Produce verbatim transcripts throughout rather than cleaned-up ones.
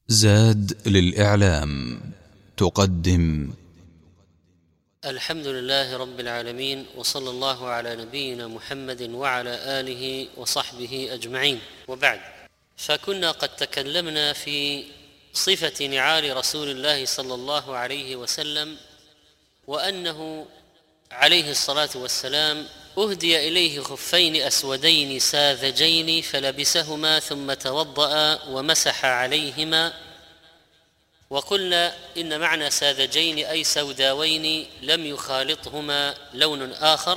زاد للإعلام تقدم. الحمد لله رب العالمين، وصلى الله على نبينا محمد وعلى آله وصحبه أجمعين، وبعد. فكنا قد تكلمنا في صفة نعال رسول الله صلى الله عليه وسلم، وأنه عليه الصلاة والسلام أهدي إليه خفين أسودين ساذجين فلبسهما ثم توضأ ومسح عليهما. وقلنا إن معنى ساذجين أي سوداوين لم يخالطهما لون آخر.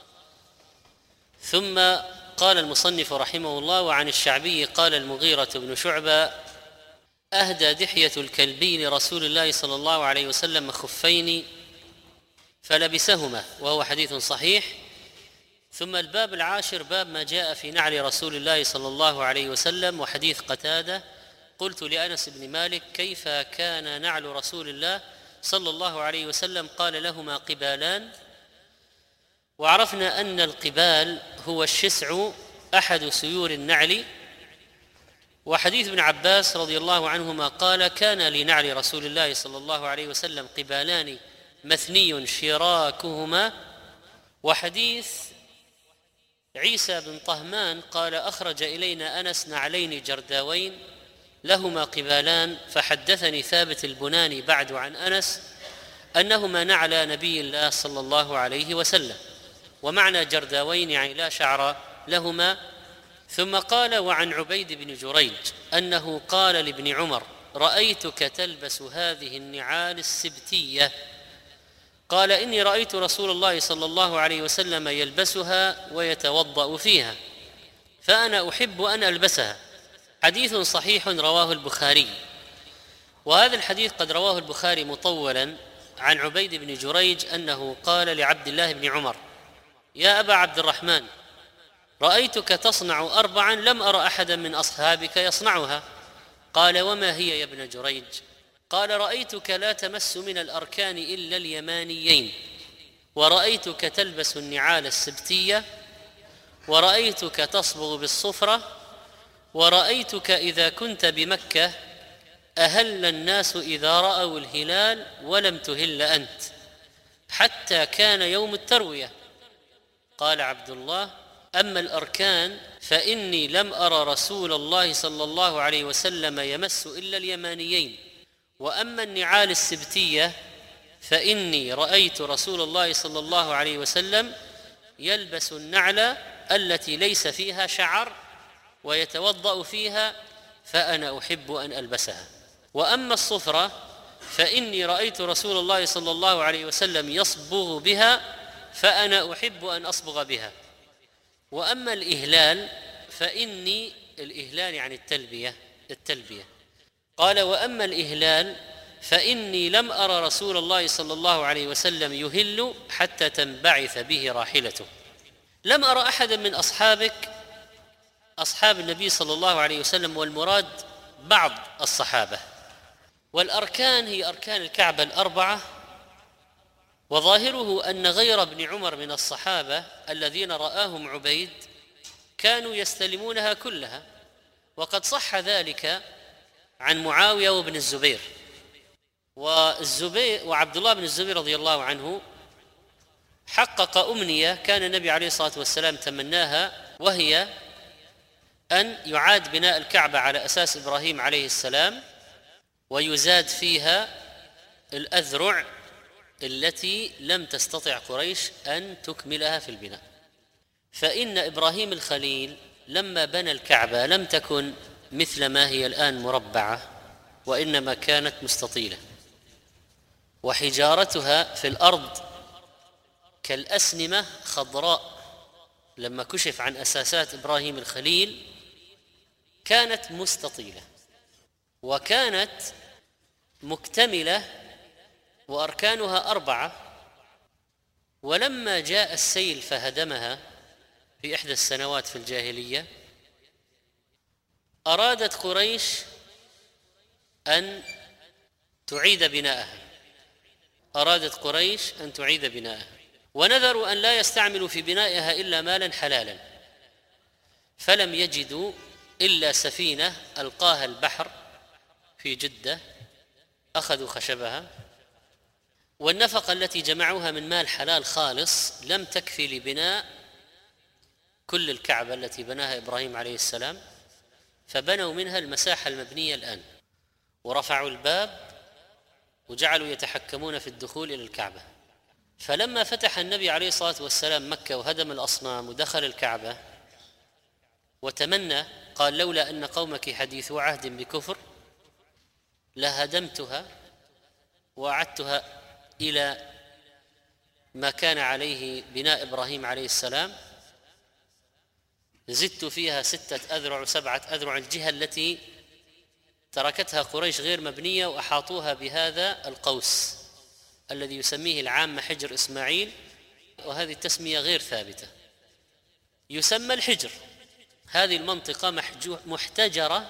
ثم قال المصنف رحمه الله: وعن الشعبي قال المغيرة بن شعبة: أهدى دحية الكلبي لرسول الله صلى الله عليه وسلم خفين فلبسهما، وهو حديث صحيح. ثم الباب العاشر باب ما جاء في نعل رسول الله صلى الله عليه وسلم، وحديث قتادة: قلت لأنس بن مالك: كيف كان نعل رسول الله صلى الله عليه وسلم؟ قال: لهما قبالان. وعرفنا أن القبال هو الشسع أحد سيور النعل. وحديث ابن عباس رضي الله عنهما قال: كان لنعل رسول الله صلى الله عليه وسلم قبالان مثني شراكهما. وحديث عيسى بن طهمان قال: أخرج إلينا أنس نعلين جرداوين لهما قبالان، فحدثني ثابت البناني بعد عن أنس أنهما نعل نبي الله صلى الله عليه وسلم، ومعنى جرداوين يعني لا شعر لهما. ثم قال: وعن عبيد بن جريج أنه قال لابن عمر: رأيتك تلبس هذه النعال السبتية. قال: إني رأيت رسول الله صلى الله عليه وسلم يلبسها ويتوضأ فيها، فأنا أحب أن ألبسها. حديث صحيح رواه البخاري. وهذا الحديث قد رواه البخاري مطولا عن عبيد بن جريج أنه قال لعبد الله بن عمر: يا أبا عبد الرحمن، رأيتك تصنع أربعا لم أر أحدا من أصحابك يصنعها. قال: وما هي يا ابن جريج؟ قال: رأيتك لا تمس من الأركان إلا اليمانيين، ورأيتك تلبس النعال السبتية، ورأيتك تصبغ بالصفرة، ورأيتك إذا كنت بمكة أهل الناس إذا رأوا الهلال ولم تهل أنت، حتى كان يوم التروية. قال عبد الله: أما الأركان فإني لم أرى رسول الله صلى الله عليه وسلم يمس إلا اليمانيين، وأما النعال السبتية فإني رأيت رسول الله صلى الله عليه وسلم يلبس النعل التي ليس فيها شعر ويتوضأ فيها، فأنا أحب أن ألبسها. وأما الصفرة فإني رأيت رسول الله صلى الله عليه وسلم يصبغ بها، فأنا أحب أن أصبغ بها. وأما الإهلال فإني الإهلال يعني التلبية التلبية قال: وأما الإهلال فإني لم أرى رسول الله صلى الله عليه وسلم يهل حتى تنبعث به راحلته. لم أرى أحدا من أصحابك أصحاب النبي صلى الله عليه وسلم، والمراد بعض الصحابة. والأركان هي أركان الكعبة الأربعة، وظاهره أن غير ابن عمر من الصحابة الذين رآهم عبيد كانوا يستلمونها كلها. وقد صح ذلك عن معاوية وابن الزبير والزبير وعبد الله بن الزبير رضي الله عنه حقق أمنية كان النبي عليه الصلاة والسلام تمناها، وهي أن يعاد بناء الكعبة على أساس إبراهيم عليه السلام، ويزاد فيها الأذرع التي لم تستطع قريش أن تكملها في البناء. فإن إبراهيم الخليل لما بنى الكعبة لم تكن مثل ما هي الآن مربعة، وإنما كانت مستطيلة، وحجارتها في الأرض كالأسنمة خضراء. لما كشف عن أساسات إبراهيم الخليل كانت مستطيلة وكانت مكتملة، وأركانها أربعة. ولما جاء السيل فهدمها في إحدى السنوات في الجاهلية، أرادت قريش أن تعيد بناءها أرادت قريش أن تعيد بناءها ونذروا أن لا يستعملوا في بنائها إلا مالا حلالا، فلم يجدوا إلا سفينة ألقاها البحر في جدة أخذوا خشبها، والنفقة التي جمعوها من مال حلال خالص لم تكفي لبناء كل الكعبة التي بناها إبراهيم عليه السلام، فبنوا منها المساحة المبنية الآن، ورفعوا الباب وجعلوا يتحكمون في الدخول إلى الكعبة. فلما فتح النبي عليه الصلاة والسلام مكة وهدم الأصنام ودخل الكعبة وتمنى، قال: لولا أن قومك حديثو عهد بكفر لهدمتها وأعدتها إلى ما كان عليه بناء إبراهيم عليه السلام، زدت فيها ستة أذرع وسبعة أذرع، الجهة التي تركتها قريش غير مبنية، وأحاطوها بهذا القوس الذي يسميه العامة حجر إسماعيل، وهذه التسمية غير ثابتة. يسمى الحجر، هذه المنطقة محتجرة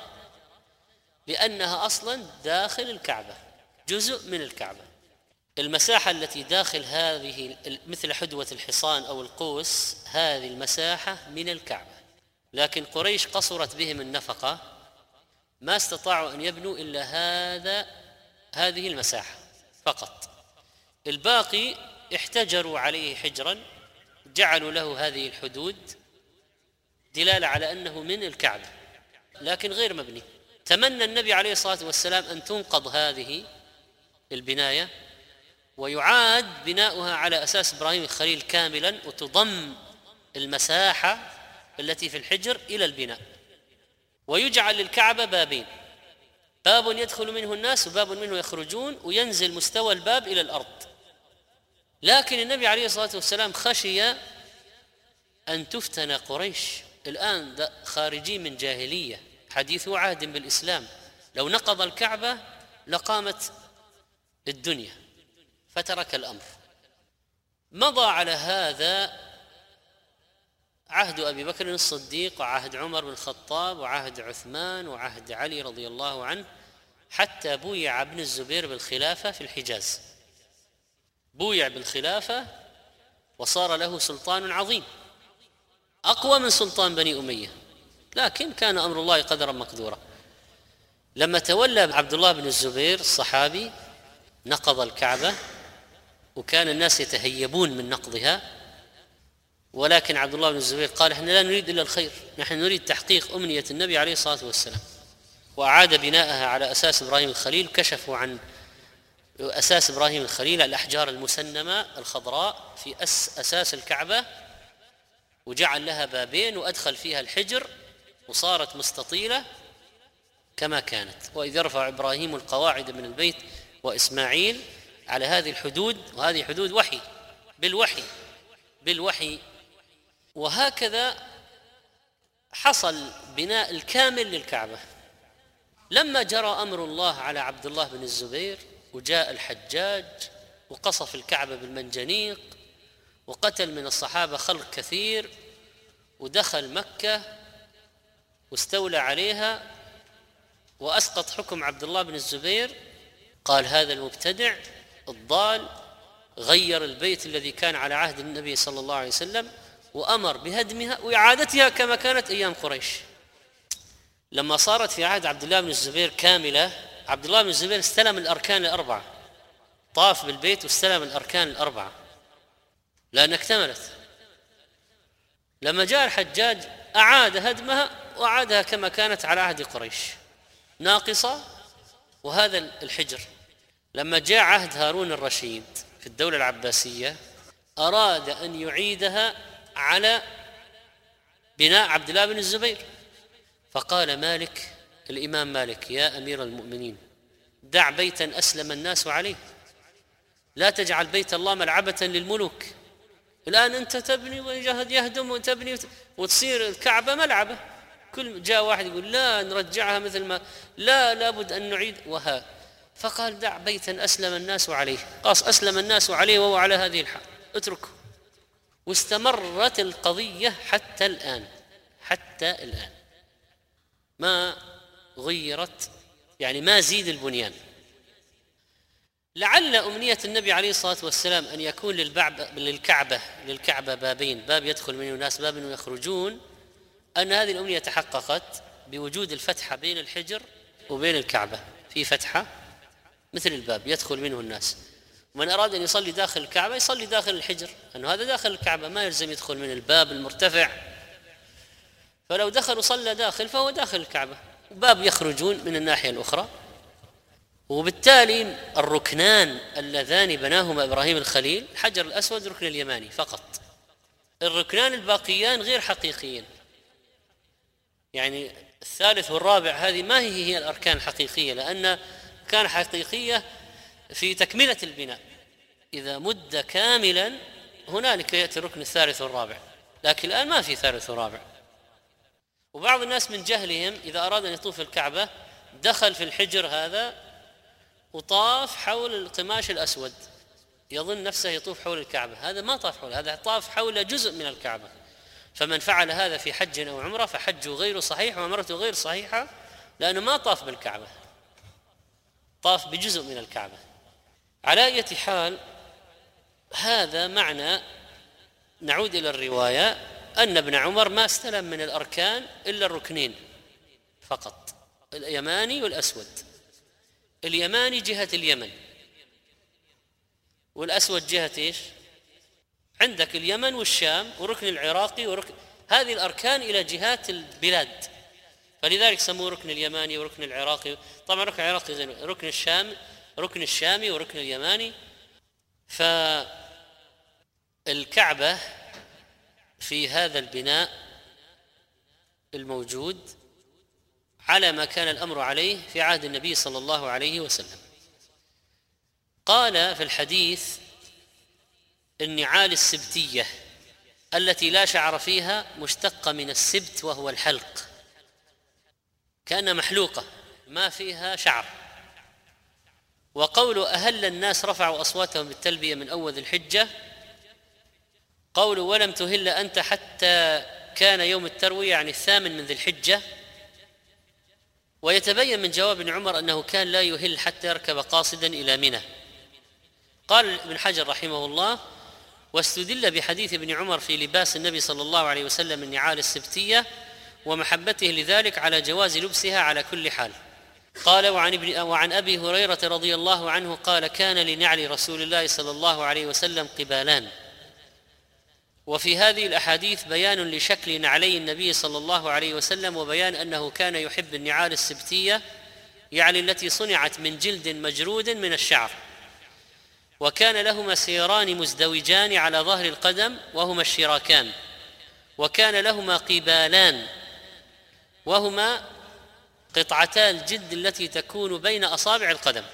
لأنها أصلا داخل الكعبة، جزء من الكعبة. المساحة التي داخل هذه مثل حدوة الحصان أو القوس، هذه المساحة من الكعبة، لكن قريش قصرت بهم النفقة، ما استطاعوا أن يبنوا إلا هذا هذه المساحة فقط، الباقي احتجروا عليه حجرا، جعلوا له هذه الحدود دلالة على أنه من الكعبة لكن غير مبني. تمنى النبي عليه الصلاة والسلام أن تنقض هذه البناية ويعاد بناؤها على أساس إبراهيم الخليل كاملا، وتضم المساحة التي في الحجر إلى البناء، ويجعل للكعبة بابين، باب يدخل منه الناس وباب منه يخرجون، وينزل مستوى الباب إلى الأرض. لكن النبي عليه الصلاة والسلام خشي أن تفتن قريش، الآن خارجين من جاهلية حديثو عهد بالإسلام، لو نقض الكعبة لقامت الدنيا، فترك الأمر. مضى على هذا عهد أبي بكر الصديق وعهد عمر بن الخطاب وعهد عثمان وعهد علي رضي الله عنه، حتى بويع ابن الزبير بالخلافة في الحجاز، بويع بالخلافة وصار له سلطان عظيم أقوى من سلطان بني أمية، لكن كان أمر الله قدرا مقدورا. لما تولى عبد الله بن الزبير الصحابي نقض الكعبة، وكان الناس يتهيبون من نقضها، ولكن عبد الله بن الزبير قال: احنا لا نريد إلا الخير، نحن نريد تحقيق أمنية النبي عليه الصلاة والسلام، وأعاد بناءها على أساس إبراهيم الخليل. كشفوا عن أساس إبراهيم الخليل الأحجار المسنمة الخضراء في أس أساس الكعبة، وجعل لها بابين وأدخل فيها الحجر، وصارت مستطيلة كما كانت. وإذ يرفع إبراهيم القواعد من البيت وإسماعيل، على هذه الحدود، وهذه حدود وحي بالوحي بالوحي وهكذا حصل بناء الكامل للكعبة. لما جرى أمر الله على عبد الله بن الزبير وجاء الحجاج وقصف الكعبة بالمنجنيق وقتل من الصحابة خلق كثير، ودخل مكة واستولى عليها وأسقط حكم عبد الله بن الزبير، قال: هذا المبتدع الضال غير البيت الذي كان على عهد النبي صلى الله عليه وسلم، وأمر بهدمها وإعادتها كما كانت أيام قريش. لما صارت في عهد عبد الله بن الزبير كاملة، عبد الله بن الزبير استلم الأركان الأربعة، طاف بالبيت واستلم الأركان الأربعة لأنها اكتملت. لما جاء الحجاج أعاد هدمها وأعادها كما كانت على عهد قريش ناقصة. وهذا الحجر لما جاء عهد هارون الرشيد في الدولة العباسية أراد أن يعيدها على بناء عبد الله بن الزبير، فقال مالك الإمام مالك: يا أمير المؤمنين، دع بيتا أسلم الناس عليه، لا تجعل بيت الله ملعبة للملوك. الآن أنت تبني ويجهد يهدم وتبني وتصير الكعبة ملعبة، كل جاء واحد يقول لا نرجعها مثل ما، لا لابد أن نعيد وها. فقال: دع بيتا أسلم الناس عليه، قاس أسلم الناس عليه وهو على هذه الحال، اتركه. واستمرت القضية حتى الآن، حتى الآن ما غيرت، يعني ما زيد البنيان. لعل أمنية النبي عليه الصلاة والسلام أن يكون للكعبة للكعبة بابين، باب يدخل منه الناس باب منه يخرجون، أن هذه الأمنية تحققت بوجود الفتحة بين الحجر وبين الكعبة في فتحة مثل الباب يدخل منه الناس. من أراد أن يصلي داخل الكعبة يصلي داخل الحجر، لأنه هذا داخل الكعبة ما يلزم يدخل من الباب المرتفع، فلو دخل وصلى داخل فهو داخل الكعبة، باب يخرجون من الناحية الأخرى. وبالتالي الركنان اللذان بناهما إبراهيم الخليل الحجر الأسود ركن اليماني فقط، الركنان الباقيان غير حقيقيين، يعني الثالث والرابع هذه ما هي هي الأركان الحقيقية، لأن كان حقيقية في تكملة البناء، إذا مد كاملا هنالك يأتي الركن الثالث والرابع، لكن الآن ما في ثالث ورابع. وبعض الناس من جهلهم إذا أراد أن يطوف الكعبة دخل في الحجر هذا وطاف حول القماش الأسود، يظن نفسه يطوف حول الكعبة، هذا ما طاف حول، هذا طاف حول جزء من الكعبة. فمن فعل هذا في حج أو عمرة فحجه غير صحيح وعمرته غير صحيحة، لأنه ما طاف بالكعبة، طاف بجزء من الكعبة. على أي حال هذا معنى، نعود إلى الرواية، أن ابن عمر ما استلم من الأركان إلا الركنين فقط، اليماني والأسود. اليماني جهة اليمن والأسود جهة إيش؟ عندك اليمن والشام وركن العراقي وركن، هذه الأركان إلى جهات البلاد، فلذلك سموه ركن اليماني وركن العراقي. طبعا ركن العراقي زي ركن الشام، ركن الشامي وركن اليماني. فالكعبة في هذا البناء الموجود على ما كان الأمر عليه في عهد النبي صلى الله عليه وسلم. قال في الحديث: النعال السبتية التي لا شعر فيها مشتقة من السبت وهو الحلق، كأنها محلوقة ما فيها شعر. وقول أهل الناس رفعوا أصواتهم بالتلبية من أول الحجة، قول ولم تهل أنت حتى كان يوم التروية يعني الثامن من ذي الحجة. ويتبين من جواب ابن عمر أنه كان لا يهل حتى يركب قاصدا إلى منى. قال ابن حجر رحمه الله: واستدل بحديث ابن عمر في لباس النبي صلى الله عليه وسلم النعال السبتية ومحبته لذلك على جواز لبسها على كل حال. قال: وعن, ابن وعن أبي هريرة رضي الله عنه قال: كان لنعل رسول الله صلى الله عليه وسلم قبالان. وفي هذه الأحاديث بيان لشكل نعلي النبي صلى الله عليه وسلم، وبيان أنه كان يحب النعال السبتية يعني التي صنعت من جلد مجرود من الشعر، وكان لهما سيران مزدوجان على ظهر القدم وهما الشراكان، وكان لهما قبالان وهما قطعتا الجلد التي تكون بين أصابع القدم.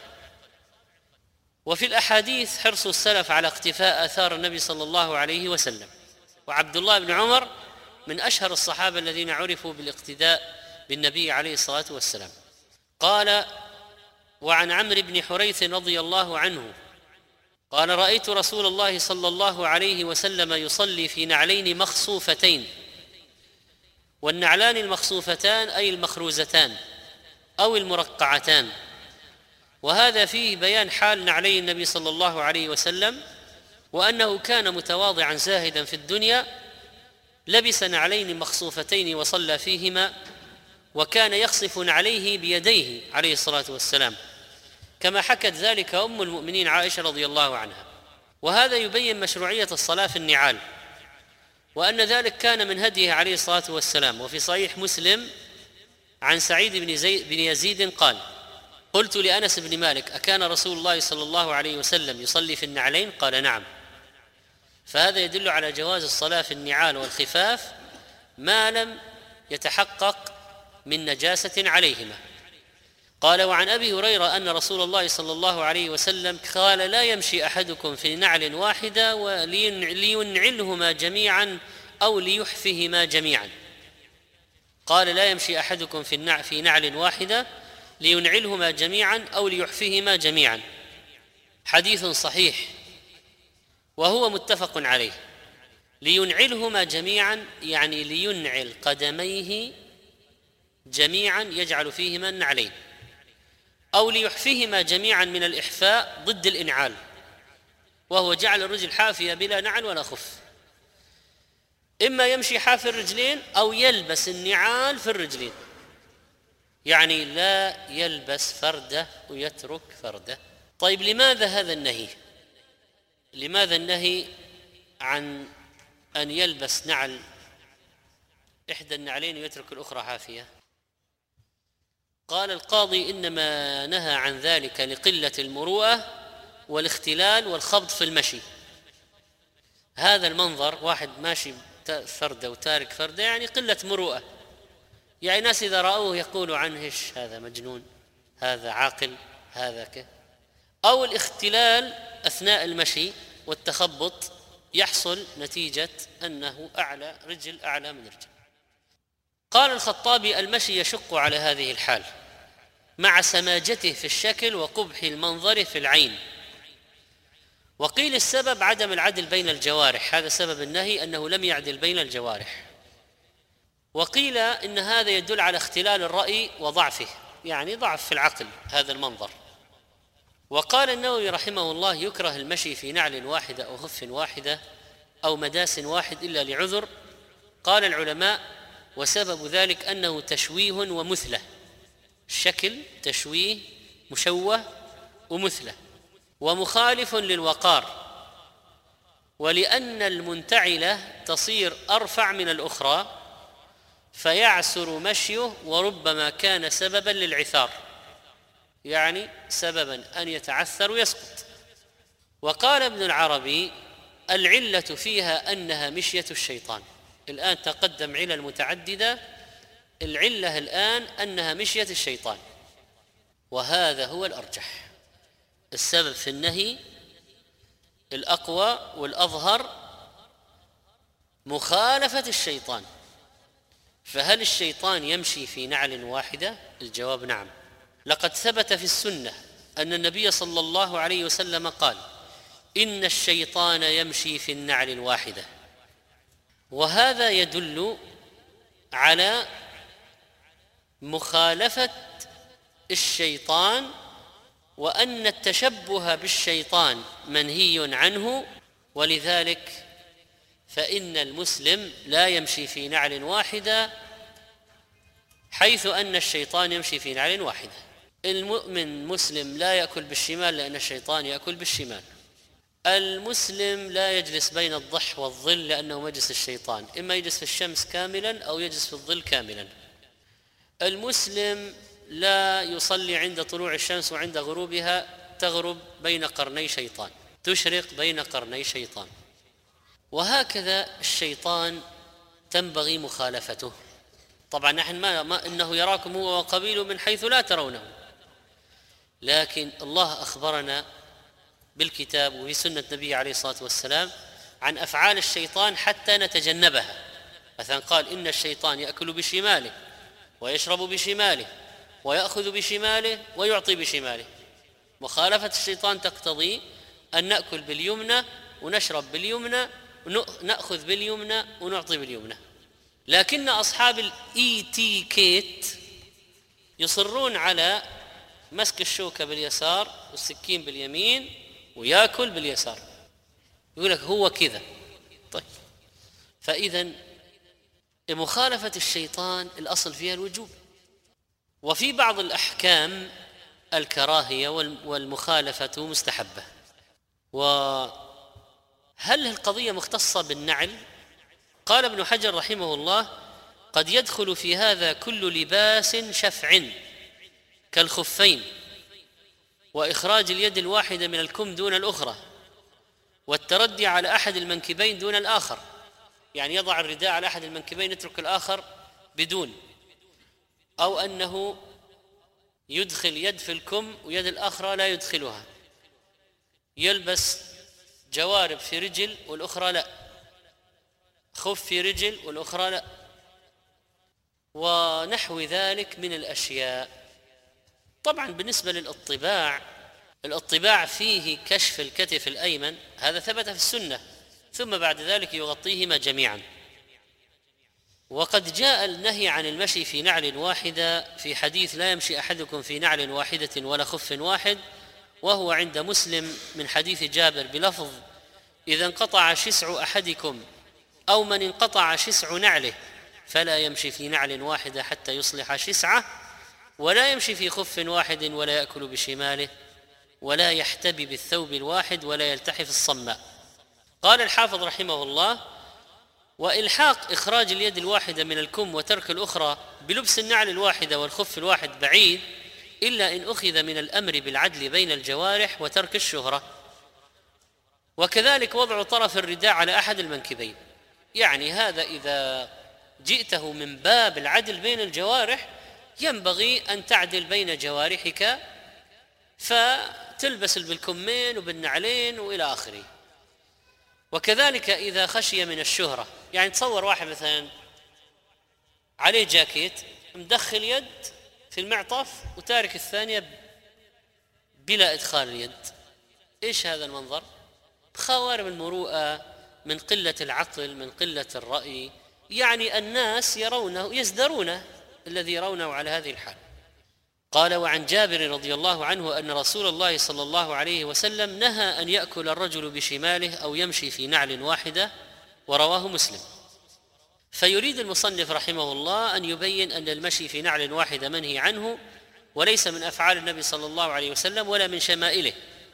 وفي الأحاديث حرص السلف على اقتفاء آثار النبي صلى الله عليه وسلم. وعبد الله بن عمر من أشهر الصحابة الذين عرفوا بالاقتداء بالنبي عليه الصلاة والسلام. قال: وعن عمرو بن حريث رضي الله عنه قال: رأيت رسول الله صلى الله عليه وسلم يصلي في نعلين مخصوفتين. والنعلان المخصوفتان أي المخروزتان أو المرقعتان، وهذا فيه بيان حال نعلي النبي صلى الله عليه وسلم، وأنه كان متواضعا زاهدا في الدنيا، لبس نعلين مخصوفتين وصلى فيهما، وكان يخصف نعليه بيديه عليه الصلاة والسلام، كما حكت ذلك أم المؤمنين عائشة رضي الله عنها. وهذا يبين مشروعية الصلاة في النعال، وأن ذلك كان من هديه عليه الصلاة والسلام. وفي صحيح مسلم عن سعيد بن, زي بن يزيد قال: قلت لأنس بن مالك: أكان رسول الله صلى الله عليه وسلم يصلي في النعلين؟ قال: نعم. فهذا يدل على جواز الصلاة في النعال والخفاف ما لم يتحقق من نجاسة عليهما. قال: وعن أبي هريرة أن رسول الله صلى الله عليه وسلم قال: لا يمشي أحدكم في نعل واحدة ولينعلهما جميعا أو ليحفهما جميعا. قال: لا يمشي أحدكم في في نعل واحدة لينعلهما جميعا أو ليحفهما جميعا. حديث صحيح وهو متفق عليه. لينعلهما جميعا يعني لينعل قدميه جميعا يجعل فيهما النعلين، أو ليحفهما جميعا من الإحفاء ضد الإنعال، وهو جعل الرجل حافية بلا نعل ولا خف. إما يمشي حافي الرجلين أو يلبس النعال في الرجلين، يعني لا يلبس فرده ويترك فرده. طيب لماذا هذا النهي؟ لماذا النهي عن أن يلبس نعل إحدى النعلين ويترك الأخرى حافية؟ قال القاضي إنما نهى عن ذلك لقلة المروءة والاختلال والخبط في المشي. هذا المنظر واحد ماشي فردة وتارك فردة يعني قلة مروءة، يعني ناس إذا رأوه يقولوا عنه إيش هذا مجنون، هذا عاقل، هذا كه. أو الاختلال أثناء المشي والتخبط يحصل نتيجة أنه أعلى رجل أعلى من رجل. قال الخطابي المشي يشق على هذه الحال مع سماجته في الشكل وقبح المنظر في العين. وقيل السبب عدم العدل بين الجوارح، هذا سبب النهي أنه لم يعدل بين الجوارح. وقيل إن هذا يدل على اختلال الرأي وضعفه، يعني ضعف في العقل هذا المنظر. وقال النووي رحمه الله يكره المشي في نعل واحدة أو خف واحدة أو مداس واحد إلا لعذر. قال العلماء وسبب ذلك أنه تشويه ومثلة، الشكل تشويه مشوه ومثلة ومخالف للوقار، ولأن المنتعلة تصير أرفع من الأخرى فيعسر مشيه وربما كان سببا للعثار، يعني سببا أن يتعثر ويسقط. وقال ابن العربي العلة فيها أنها مشية الشيطان. الآن تقدم علل متعددة، العلة الآن أنها مشية الشيطان، وهذا هو الأرجح. السبب في النهي الأقوى والأظهر مخالفة الشيطان. فهل الشيطان يمشي في نعل واحدة؟ الجواب نعم. لقد ثبت في السنة أن النبي صلى الله عليه وسلم قال إن الشيطان يمشي في النعل الواحدة، وهذا يدل على مخالفة الشيطان وأن التشبه بالشيطان منهي عنه. ولذلك فإن المسلم لا يمشي في نعل واحدة حيث أن الشيطان يمشي في نعل واحدة. المؤمن مسلم لا يأكل بالشمال لأن الشيطان يأكل بالشمال. المسلم لا يجلس بين الضح والظل لأنه مجلس الشيطان، إما يجلس في الشمس كاملا أو يجلس في الظل كاملا. المسلم لا يصلي عند طلوع الشمس وعند غروبها تغرب بين قرني شيطان، تشرق بين قرني شيطان. وهكذا الشيطان تنبغي مخالفته. طبعا نحن ما, ما إنه يراكم هو وقبيله من حيث لا ترونه، لكن الله أخبرنا بالكتاب وفي سنة النبي عليه الصلاة والسلام عن أفعال الشيطان حتى نتجنبها. مثلا قال إن الشيطان يأكل بشماله ويشرب بشماله ويأخذ بشماله ويعطي بشماله. مخالفة الشيطان تقتضي أن نأكل باليمنى ونشرب باليمنى ونأخذ باليمنى ونعطي باليمنى. لكن أصحاب الإيتيكيت يصرون على مسك الشوكة باليسار والسكين باليمين ويأكل باليسار، يقول لك هو كذا. طيب فإذن مخالفة الشيطان الأصل فيها الوجوب، وفي بعض الأحكام الكراهية والمخالفة مستحبة. وهل القضية مختصة بالنعل؟ قال ابن حجر رحمه الله قد يدخل في هذا كل لباس شفع كالخفين، وإخراج اليد الواحدة من الكم دون الأخرى، والتردي على أحد المنكبين دون الآخر، يعني يضع الرداء على أحد المنكبين يترك الآخر بدون، أو أنه يدخل يد في الكم ويد الأخرى لا يدخلها، يلبس جوارب في رجل والأخرى لا، خف في رجل والأخرى لا، ونحو ذلك من الأشياء. طبعا بالنسبة للإطباع، الإطباع فيه كشف الكتف الأيمن، هذا ثبت في السنة، ثم بعد ذلك يغطيهما جميعا. وقد جاء النهي عن المشي في نعل واحدة في حديث لا يمشي أحدكم في نعل واحدة ولا خف واحد، وهو عند مسلم من حديث جابر بلفظ إذا انقطع شسع أحدكم أو من انقطع شسع نعله فلا يمشي في نعل واحدة حتى يصلح شسعه. ولا يمشي في خف واحد ولا يأكل بشماله ولا يحتبي بالثوب الواحد ولا يلتحف الصماء. قال الحافظ رحمه الله: وإلحاق إخراج اليد الواحدة من الكم وترك الأخرى بلبس النعل الواحدة والخف الواحد بعيد، إلا إن أخذ من الأمر بالعدل بين الجوارح وترك الشهرة. وكذلك وضع طرف الرداء على أحد المنكبين، يعني هذا إذا جئته من باب العدل بين الجوارح ينبغي أن تعدل بين جوارحك فتلبس بالكمين وبالنعلين وإلى آخره. وكذلك إذا خشي من الشهرة، يعني تصور واحد مثلا عليه جاكيت مدخل يد في المعطف وتارك الثانية بلا إدخال اليد، إيش هذا المنظر؟ خوارم المروءة، من قلة العقل، من قلة الرأي، يعني الناس يرونه يزدرونه الذي يرونه على هذه الحال. قال: وعن جابر رضي الله عنه أن رسول الله صلى الله عليه وسلم نهى أن يأكل الرجل بشماله أو يمشي في نعل واحدة، ورواه مسلم. فيريد المصنف رحمه الله أن يبين أن المشي في نعل واحدة منهي عنه، وليس من أفعال النبي صلى الله عليه وسلم ولا من شمائله.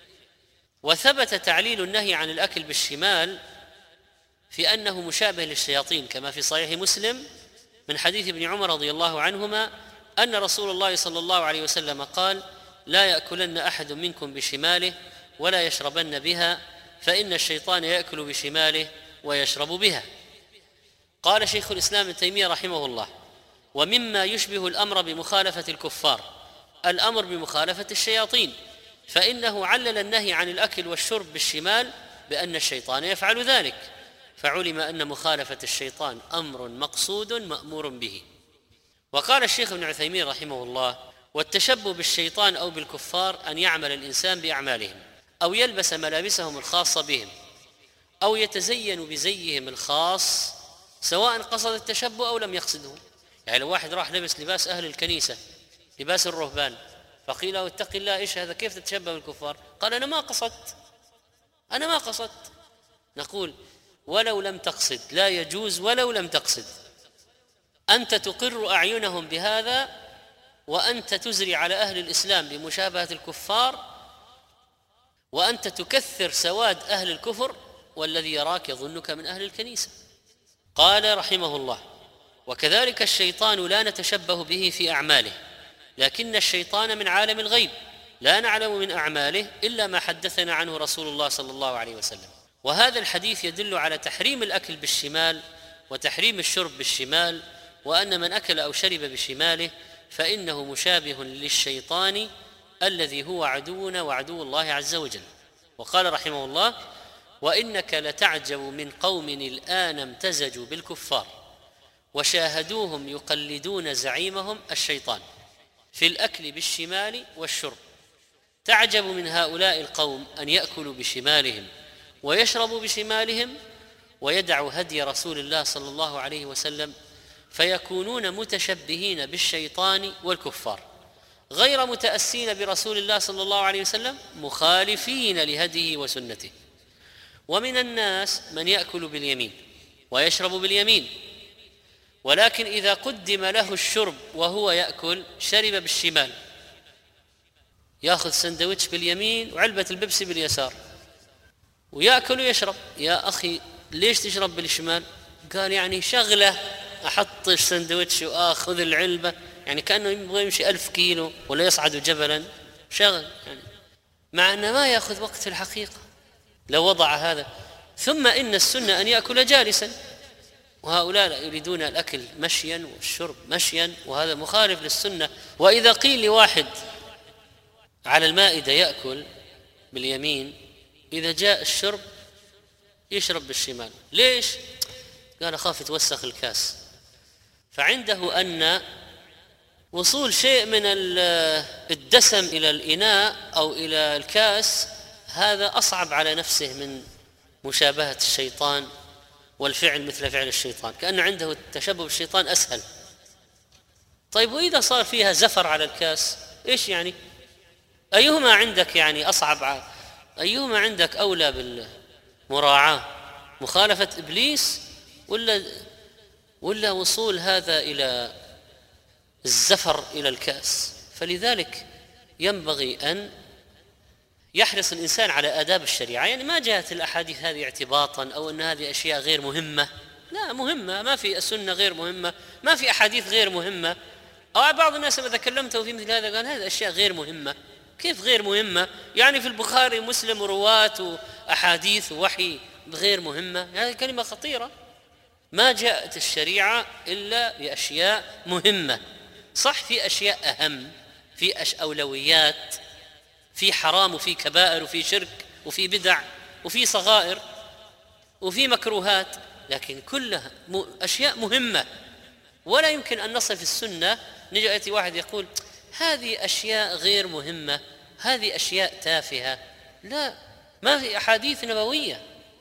وثبت تعليل النهي عن الأكل بالشمال في أنه مشابه للشياطين، كما في صحيح مسلم من حديث ابن عمر رضي الله عنهما أن رسول الله صلى الله عليه وسلم قال: لا يأكلن أحد منكم بشماله ولا يشربن بها، فإن الشيطان يأكل بشماله ويشرب بها. قال شيخ الإسلام ابن تيمية رحمه الله: ومما يشبه الأمر بمخالفة الكفار الأمر بمخالفة الشياطين، فإنه علل النهي عن الأكل والشرب بالشمال بأن الشيطان يفعل ذلك، فعلم أن مخالفة الشيطان أمر مقصود مأمور به. وقال الشيخ ابن عثيمين رحمه الله: والتشبه بالشيطان أو بالكفار أن يعمل الإنسان بأعمالهم، أو يلبس ملابسهم الخاصة بهم، أو يتزين بزيهم الخاص، سواء قصد التشبه أو لم يقصده. يعني لو واحد راح لبس لباس أهل الكنيسة، لباس الرهبان، فقيل له: اتق الله، إيش هذا؟ كيف تتشبه بالكفار؟ قال: أنا ما قصدت أنا ما قصدت نقول: ولو لم تقصد، لا يجوز ولو لم تقصد. أنت تقر أعينهم بهذا، وأنت تزري على أهل الإسلام بمشابهة الكفار، وأنت تكثر سواد أهل الكفر، والذي يراك يظنك من أهل الكنيسة. قال رحمه الله: وكذلك الشيطان لا نتشبه به في أعماله، لكن الشيطان من عالم الغيب لا نعلم من أعماله إلا ما حدثنا عنه رسول الله صلى الله عليه وسلم. وهذا الحديث يدل على تحريم الأكل بالشمال وتحريم الشرب بالشمال، وأن من أكل أو شرب بشماله فإنه مشابه للشيطان الذي هو عدونا وعدو الله عز وجل. وقال رحمه الله: وإنك لتعجب من قوم الآن امتزجوا بالكفار وشاهدوهم يقلدون زعيمهم الشيطان في الأكل بالشمال والشرب. تعجب من هؤلاء القوم أن يأكلوا بشمالهم ويشربوا بشمالهم ويدعوا هدي رسول الله صلى الله عليه وسلم، فيكونون متشبهين بالشيطان والكفار، غير متأسين برسول الله صلى الله عليه وسلم، مخالفين لهديه وسنته. ومن الناس من يأكل باليمين ويشرب باليمين، ولكن إذا قدم له الشرب وهو يأكل شرب بالشمال، يأخذ سندويتش باليمين وعلبة البيبسي باليسار ويأكل ويشرب. يا أخي ليش تشرب بالشمال؟ قال: يعني شغلة، أحط السندويتش وآخذ العلبة، يعني كأنه يبغى يمشي ألف كيلو ولا يصعد جبلا، شغل يعني، مع أنه ما يأخذ وقت في الحقيقة لو وضع هذا. ثم إن السنة أن يأكل جالسا، وهؤلاء يريدون الأكل مشيا والشرب مشيا، وهذا مخالف للسنة. وإذا قيل لواحد على المائدة يأكل باليمين، إذا جاء الشرب يشرب بالشمال. ليش؟ قال: أخاف يتوسخ الكاس. فعنده أن وصول شيء من الدسم إلى الإناء أو إلى الكاس هذا أصعب على نفسه من مشابهة الشيطان والفعل مثل فعل الشيطان، كأن عنده التشبه بالشيطان أسهل. طيب وإذا صار فيها زفر على الكاس إيش يعني؟ أيهما عندك يعني أصعب؟ أيهما عندك أولى بالمراعاة؟ مخالفة إبليس ولا ولا وصول هذا إلى الزفر إلى الكأس؟ فلذلك ينبغي أن يحرص الإنسان على آداب الشريعة. يعني ما جاءت الأحاديث هذه اعتباطا أو أن هذه أشياء غير مهمة، لا، مهمة، ما في السنة غير مهمة، ما في أحاديث غير مهمة. أو بعض الناس إذا كلمته في مثل هذا قال هذه أشياء غير مهمة. كيف غير مهمة؟ يعني في البخاري ومسلم رواة وأحاديث ووحي غير مهمة؟ هذه كلمة خطيرة. ما جاءت الشريعة إلا بأشياء مهمة. صح في أشياء أهم، في أش أولويات، في حرام وفي كبائر وفي شرك وفي بدع وفي صغائر وفي مكروهات، لكن كلها أشياء مهمة. ولا يمكن أن نصف السنة نجي يأتي واحد يقول هذه أشياء غير مهمة، هذه أشياء تافهة. لا، ما في أحاديث نبوية.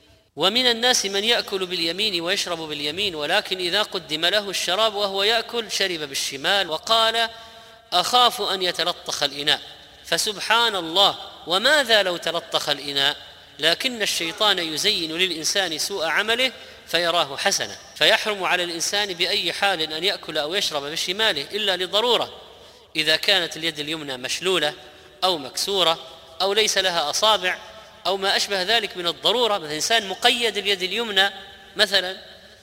ومن الناس من يأكل باليمين ويشرب باليمين، ولكن إذا قدم له الشراب وهو يأكل شرب بالشمال، وقال أخاف أن يتلطخ الإناء. فسبحان الله، وماذا لو تلطخ الإناء؟ لكن الشيطان يزين للإنسان سوء عمله فيراه حسنا. فيحرم على الإنسان بأي حال أن يأكل أو يشرب بشماله إلا لضرورة، إذا كانت اليد اليمنى مشلولة أو مكسورة أو ليس لها أصابع أو ما أشبه ذلك من الضرورة، مثل إنسان مقيد اليد اليمنى مثلا،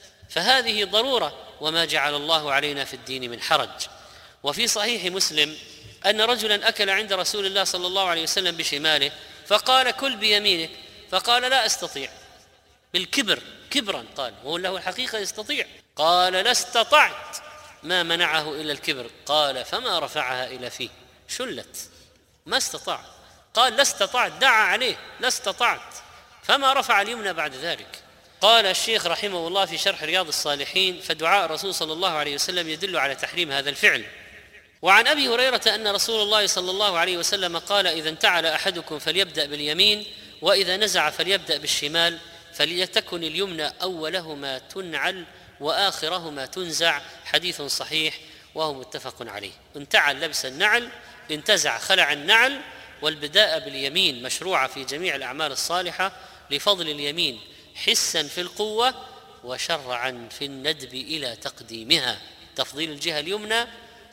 فهذه ضرورة، وما جعل الله علينا في الدين من حرج. وفي صحيح مسلم أن رجلا أكل عند رسول الله صلى الله عليه وسلم بشماله، فقال كل بيمينك، فقال لا أستطيع، بالكبر، كبرا قال، وهو له الحقيقة يستطيع. قال لا استطعت، ما منعه إلا الكبر. قال فما رفعها إلى فيه، شلت، ما استطاع. قال لا استطعت، دعا عليه لا استطعت، فما رفع اليمنى بعد ذلك. قال الشيخ رحمه الله في شرح رياض الصالحين: فدعاء الرسول صلى الله عليه وسلم يدل على تحريم هذا الفعل. وعن أبي هريرة أن رسول الله صلى الله عليه وسلم قال: إذا انتعل أحدكم فليبدأ باليمين، وإذا نزع فليبدأ بالشمال، فليتكن اليمنى أولهما تنعل وآخرهما تنزع. حديث صحيح وهو متفق عليه. انتعل لبس النعل، انتزع خلع النعل. والبداء باليمين مشروعة في جميع الأعمال الصالحة لفضل اليمين حسا في القوة وشرعا في الندب إلى تقديمها، تفضيل الجهة اليمنى.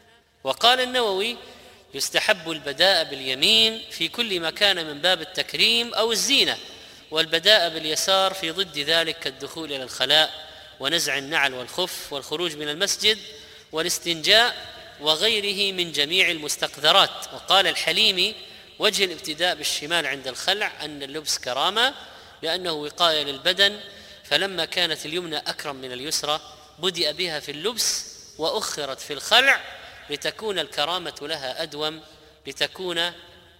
وقال النووي: يستحب البداء باليمين في كل ما كان من باب التكريم أو الزينة، والبداء باليسار في ضد ذلك كالدخول إلى الخلاء ونزع النعل والخف والخروج من المسجد والاستنجاء وغيره من جميع المستقذرات. وقال الحليمي: وجه الابتداء بالشمال عند الخلع أن اللبس كرامة لأنه وقاية للبدن، فلما كانت اليمنى أكرم من اليسرى بدأ بها في اللبس وأخرت في الخلع لتكون الكرامة لها أدوم لتكون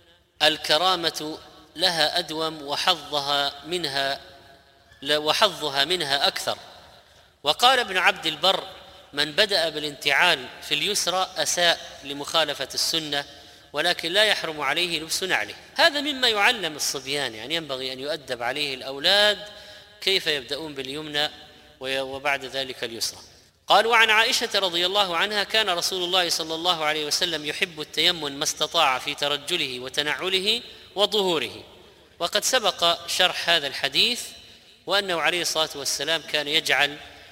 الكرامة لها أدوم وحظها منها وحظها منها أكثر. وقال ابن عبد البر: من بدأ بالانتعال في اليسرى أساء لمخالفة السنة، ولكن لا يحرم عليه لبس نعله. هذا مما يعلم الصبيان، يعني ينبغي أن يؤدب عليه الأولاد كيف يبدأون باليمنى وبعد ذلك اليسرى. قال: وعن عائشة رضي الله عنها: كان رسول الله صلى الله عليه وسلم يحب التيمم ما استطاع في ترجله وتنعله وظهوره. وقد سبق شرح هذا الحديث، وأنه عليه الصلاة والسلام كان يجعل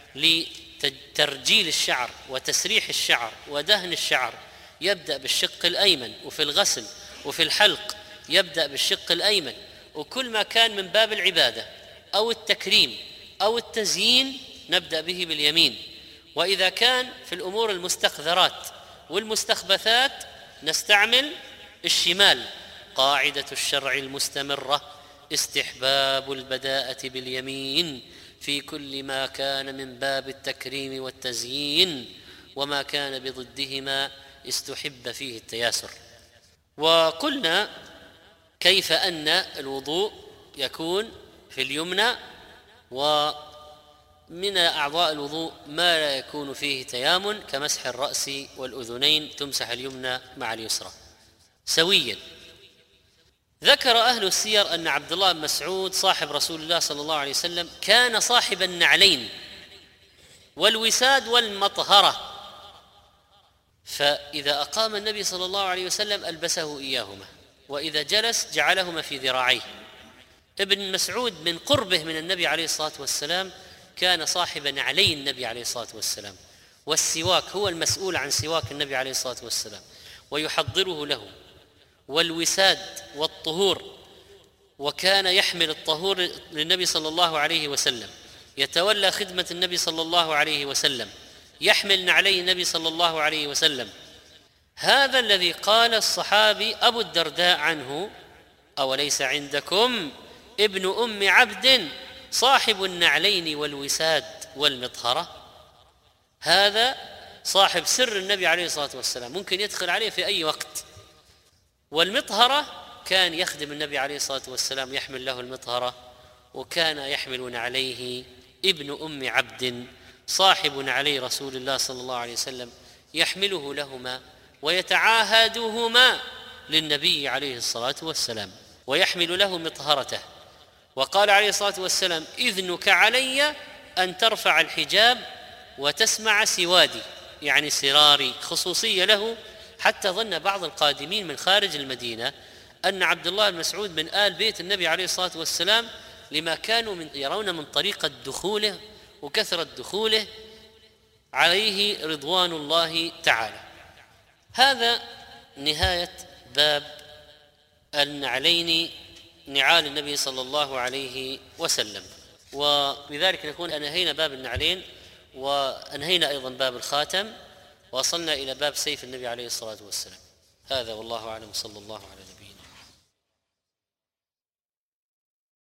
لترجيل الشعر وتسريح الشعر ودهن الشعر يبدأ بالشق الأيمن، وفي الغسل وفي الحلق يبدأ بالشق الأيمن، وكل ما كان من باب العبادة أو التكريم أو التزيين نبدأ به باليمين. وإذا كان في الأمور المستقذرات والمستخبثات نستعمل الشمال. قاعدة الشرع المستمرة: استحباب البداءة باليمين في كل ما كان من باب التكريم والتزيين، وما كان بضدهما استحب فيه التياسر. وقلنا كيف أن الوضوء يكون في اليمنى، ومن أعضاء الوضوء ما لا يكون فيه تيامن كمسح الرأس والأذنين، تمسح اليمنى مع اليسرى سويا. ذكر أهل السير أن عبد الله بن مسعود صاحب رسول الله صلى الله عليه وسلم كان صاحب النعلين والوساد والمطهرة، فإذا أقام النبي صلى الله عليه وسلم ألبسه إياهما، وإذا جلس جعلهما في ذراعيه. ابن مسعود من قربه من النبي عليه الصلاة والسلام كان صاحب نعلي النبي عليه الصلاة والسلام، والسواك هو المسؤول عن سواك النبي عليه الصلاة والسلام. ويحضره له، والوساد والطهور، وكان يحمل الطهور للنبي صلى الله عليه وسلم، يتولى خدمة النبي صلى الله عليه وسلم، يحمل نعلي النبي صلى الله عليه وسلم. هذا الذي قال الصحابي أبو الدرداء عنه: أوليس عندكم ابن أم عبد صاحب النعلين والوساد والمطهرة؟ هذا صاحب سر النبي عليه الصلاة والسلام، ممكن يدخل عليه في أي وقت. والمطهرة كان يخدم النبي عليه الصلاة والسلام، يحمل له المطهرة، وكان يحمل نعليه ابن أم عبد صاحب نعلي رسول الله صلى الله عليه وسلم، يحمله لهما ويتعاهدهما للنبي عليه الصلاة والسلام، ويحمل له مطهرته. وقال عليه الصلاة والسلام: إذنك علي أن ترفع الحجاب وتسمع سوادي، يعني سراري، خصوصية له، حتى ظن بعض القادمين من خارج المدينة أن عبد الله بن مسعود من آل بيت النبي عليه الصلاة والسلام، لما كانوا من يرون من طريقة دخوله وكثرة دخوله عليه رضوان الله تعالى. هذا نهاية باب النعلين، نعال النبي صلى الله عليه وسلم. وبذلك نكون أنهينا باب النعلين، وأنهينا أيضا باب الخاتم، وصلنا إلى باب سيف النبي عليه الصلاة والسلام. هذا والله أعلم، صلى الله عليه وسلم.